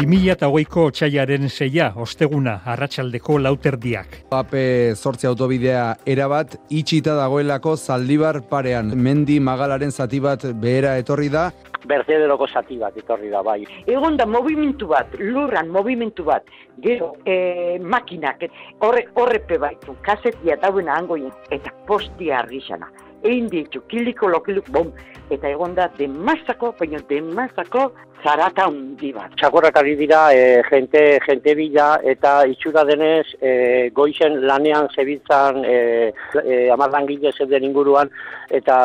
2008ko otsailaren 6 osteguna arratsaldeko 4:00. AP8 autobidea erabat itxita dagoelako Zaldibar parean. Mendi Magalaren zati bat behera etorri da. Berderoko zati bat etorri da, bai. Egon da movimentu bat, lurran movimentu bat, gero makinak, horrepe baitu, kasetia dauen hangoien, eta postia argixana. Egin ditu, kiliko, bom, eta egon da demazako zarata hundi bat. Txakorrak ari dira, jente bila, eta itxura denez, goizen lanean zebiltzan 10 langile zeuden inguruan, eta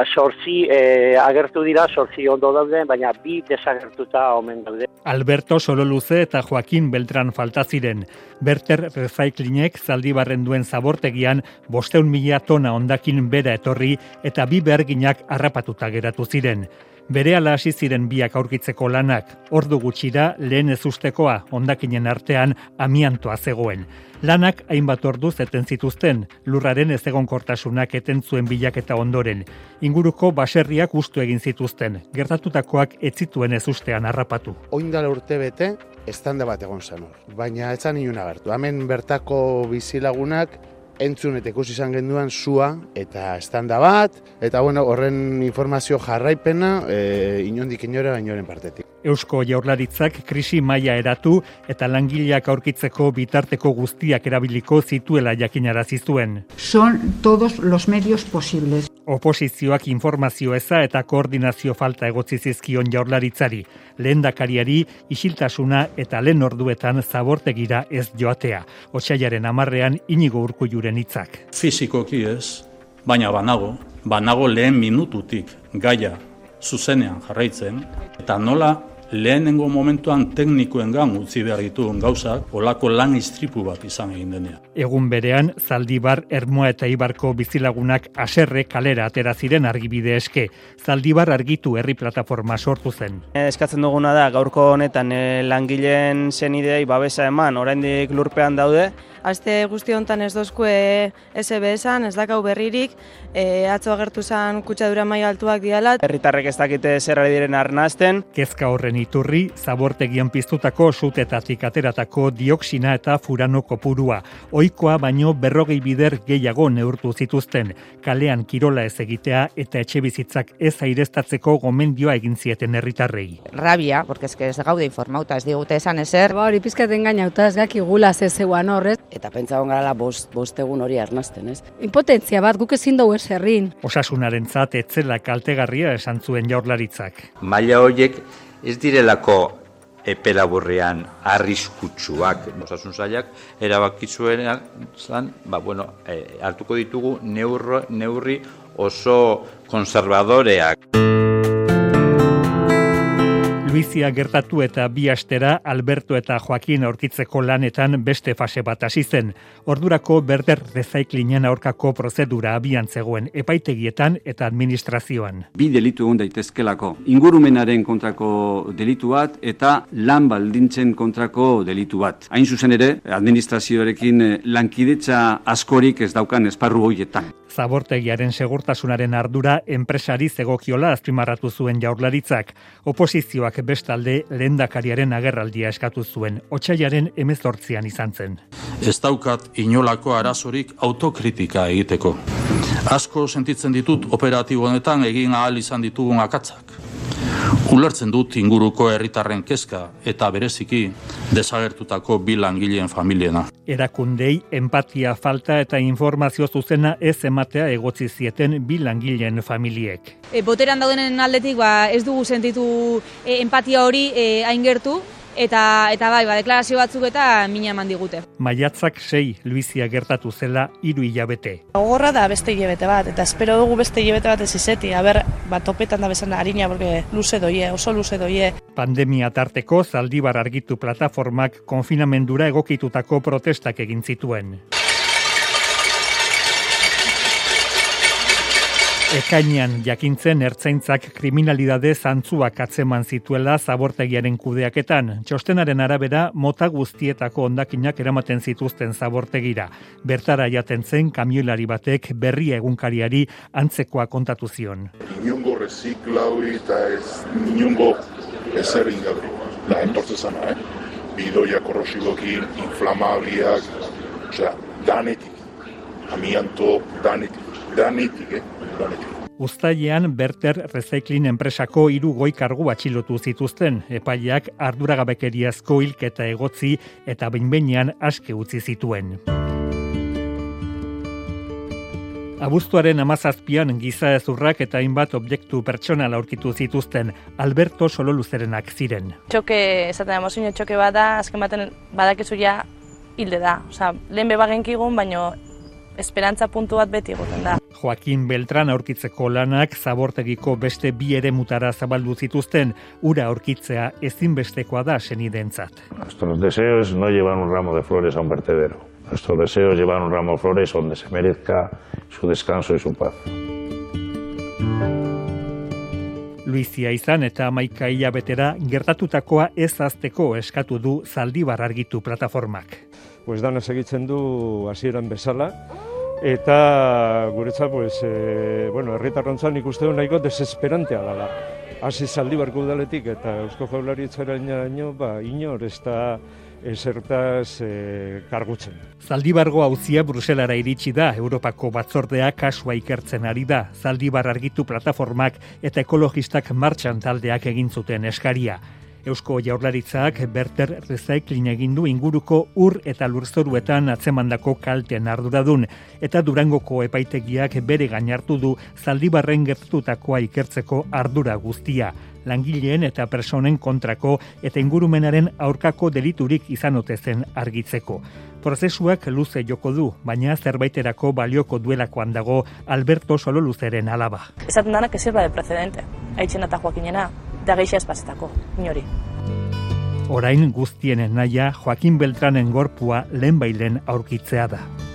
8 agertu dira, 8 ondo daude, baina 2 desagertuta omen daude. Alberto Sololuze eta Joaquin Beltran falta ziren. Berter Recyclingek Zaldibarren duen zabortegian 500.000 tona hondakin bera etorri eta 2 beharginak harrapatuta geratu ziren. Berehala hasi ziren biak aurkitzeko lanak. Ordu gutxira lehen ezustekoa hondakinen artean amiantoa zegoen. Lanak hainbat orduz eten zituzten, lurraren ezegonkortasunak eten zuen bilaketa ondoren. Inguruko baserriak hustu egin zituzten, gertatutakoak ez zituen ezustean harrapatu. Oindala urte bete, estanda bat egon zen hor, baina ez zan inun agertu. Hemen bertako bizilagunak entzun eta ikusi izan genduan sua eta estanda bat, eta horren informazio jarraipena inondik inora bainoren partetik. Eusko Jaurlaritzak krisi maila eratu eta langileak aurkitzeko bitarteko guztiak erabiliko zituela jakinarazi zuen. Son todos los medios posibles. Oposizioak informazio eza eta koordinazio falta egotzi zizkion Jaurlaritzari, lehendakariari isiltasuna eta lehen orduetan zabortegira ez joatea. Otsailaren 10ean Inigo Urkulluren hitzak. Fisikoki ez, baina banago lehen minututik gaia zuzenean jarraitzen, eta nola lehenengo momentuan teknikoengan utzi behar dituen gauzak, olako lan istripu bat izan egin denean. Egun berean, Zaldibar, Ermua eta Ibarko bizilagunak haserre kalera atera ziren argibide eske. Zaldibar argitu herri plataforma sortu zen. Eskatzen duguna da, gaurko honetan langileen senideei babesa eman, oraindik lurpean daude. Aste guzti hontan ez dozkue SBS-an, ez dakau berririk, atzo agertu zen kutsadura maila altuak diala. Herritarrek ez dakite zer ari diren arnasten. Kezka horren iturri, zabortegian piztutako sutetatik ateratako dioksina eta furano kopurua. Ohikoa baino 40 bider gehiago neurtu zituzten. Kalean kirola ez egitea eta etxebizitzak ez aireztatzeko gomendioa egin zieten herritarrei. Rabia, porque ez gaude informauta, ez digute esan ezer. Hori pizkaten gainauta, ez gakigula zeuan horrez. Eta pentsagon garala bost egun hori arnasten, ez? Impotentzia bat, guk ezin dugu eserrin. Osasunarentzat etzela kaltegarria esan zuen Jaurlaritzak. Maila horiek ez direlako epe laburrean arriskutsuak. Osasun sailak erabaki zuenean, hartuko ditugu neurri oso konservadoreak. Luizia gertatu eta 2 astera Alberto eta Joaquin aurkitzeko lanetan beste fase bat hasi zen. Ordurako Berder Recyclingen aurkako prozedura abian zegoen epaitegietan eta administrazioan. 2 delitu egon daitezkelako. Ingurumenaren kontrako delitu bat eta lan baldintzen kontrako delitu bat. Hain zuzen ere, administrazioarekin lankidetza askorik ez daukan esparru horietan. Zabortegiaren segurtasunaren ardura enpresari zegokiola azpimarratu zuen Jaurlaritzak. Oposizioak bestalde lehendakariaren agerraldia eskatu zuen, otsailaren 18 izan zen. Ez daukat inolako arazorik autokritika egiteko. Asko sentitzen ditut operatibo honetan egin ahal izan ditugun akatsak. Ulertzen dut inguruko herritarren kezka eta bereziki desagertutako 2 langileen familiena. Erakundei empatia falta eta informazio zuzena ez ematea egotzi zieten 2 langileen familiek. Boteran daudenen aldetik ez dugu sentitu empatia hori hain gertu. Eta bai, deklarazio batzuk eta mina eman digute. Maiatzak 6 Luizia gertatu zela 3 hilabete. Gogorra da beste hilabete bat, eta espero dugu beste hilabete bat ez izeti. Topetan da bezan harina, porque oso luze doie. Pandemia tarteko Zaldibar argitu plataformak konfinamendura egokitutako protestak egin zituen. Ekainean jakintzen ertzaintzak kriminalidade zantzuak atzeman zituela zabortegiaren kudeaketan. Txostenaren arabera, mota guztietako hondakinak eramaten zituzten zabortegira. Bertara jaten zen kamioilari batek Berria egunkariari antzekoa kontatu zion. Inongo reziklauri eta ez inongo ezer ingabe. La entortzezana, bidoia korrosibokin, inflamabliak, osea, danetik. Amianto, danetik. Uztailean Berter Recycling enpresako 3 goi kargu atxilotu zituzten, epaileak arduragabekeriazko hilketa egotzi eta behin-behinean aske utzi zituen. Abuztuaren 17an giza-hezurrak eta hainbat objektu pertsonal aurkitu zituzten, Alberto Sololuzerenak ziren. Txoke, esaten emozio txoke bada, azken baten badakizu ja hilde da. Osa, lehen bebagenkikun, baino esperantza puntu bat beti egoten da. Joaquin Beltran aurkitzeko lanak zabortegiko beste 2 eremutara zabaldu zituzten, ura aurkitzea ezinbestekoa da senidentzat. Nuestros deseos no llevan un ramo de flores a un vertedero. Nuestros deseos llevan un ramo de flores donde se merezca su descanso y su paz. Luizia izan eta 11 hilabetera gertatutakoa ez ahazteko eskatu du Zaldibar argitu plataformak. Pues dana segitzen du hasieran bezala eta guretzat herritarrontzan ikusten nahiko desesperantea dela. Hasi Zaldibarko udaletik eta Eusko Jaurlaritzaraino inor ez da esertaz kargutzen. Zaldibargo auzia Bruselara iritsi da, Europako batzordea kasua ikertzen ari da. Zaldibar argitu plataformak eta ekologistak martxan taldeak egin zuten eskaria. Eusko Jaurlaritzak Berter Recycling egin du inguruko ur eta lurzoruetan atzemandako kalten arduradun eta Durangoko epaitegiak bere gain hartu du Zaldibarren gertatutakoa ikertzeko ardura guztia. Langileen eta personen kontrako eta ingurumenaren aurkako deliturik izan ote zen argitzeko. Prozesuak luze joko du, baina zerbaiterako balioko duelakoan dago Alberto Sololuzeren alaba. Esaten dana que sirva de precedente. Aitzen eta Joaquinena, da geixa espazetako, inori. Orain guztienen naia Joaquin Beltranen gorpua lehenbailen aurkitzea da.